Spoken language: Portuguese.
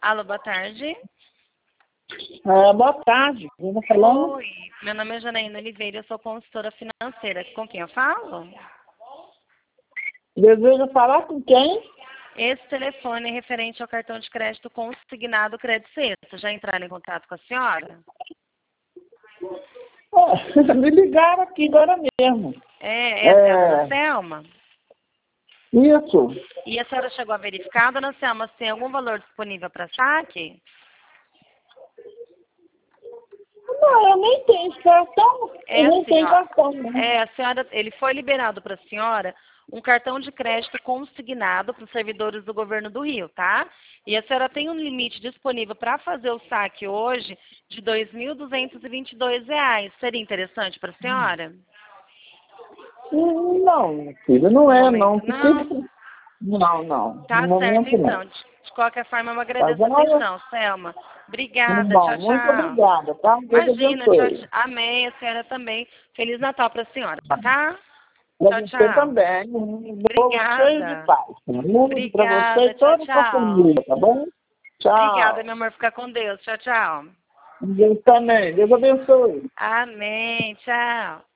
Alô, boa tarde. Boa tarde. Quem tá falando? Oi, meu nome é Janaína Oliveira, eu sou consultora financeira. Com quem eu falo? Deseja falar com quem? Esse telefone é referente ao cartão de crédito consignado Crédito Sexta. Já entraram em contato com a senhora? Me ligaram aqui agora mesmo. É a senhora Selma? Isso. E a senhora chegou a verificar, dona Selma, se tem algum valor disponível para saque? Não, eu nem tenho esse cartão. Eu nem tenho cartão, né? A senhora, ele foi liberado para a senhora um cartão de crédito consignado para os servidores do governo do Rio, tá? E a senhora tem um limite disponível para fazer o saque hoje de R$ 2.222. Seria interessante para a senhora? Não, minha filha, não é, não. Não. Tá No certo, momento, não. então. De qualquer forma, eu Tá agradeço a bom? atenção, Selma. Obrigada, Bom, tchau, muito tchau. obrigada, tá? Deus Imagina, tchau, abençoe. tchau. Amém, a senhora também. Feliz Natal para a senhora, tá? Para Tchau, você tchau. também. Um bolo cheio de Obrigada. paz. Saúde para você Obrigada, e tchau, toda a sua tchau. família, tá bom? Obrigada, Tchau. meu amor. Fica com Deus. Tchau, tchau. Deus também. Deus abençoe. Amém. Tchau.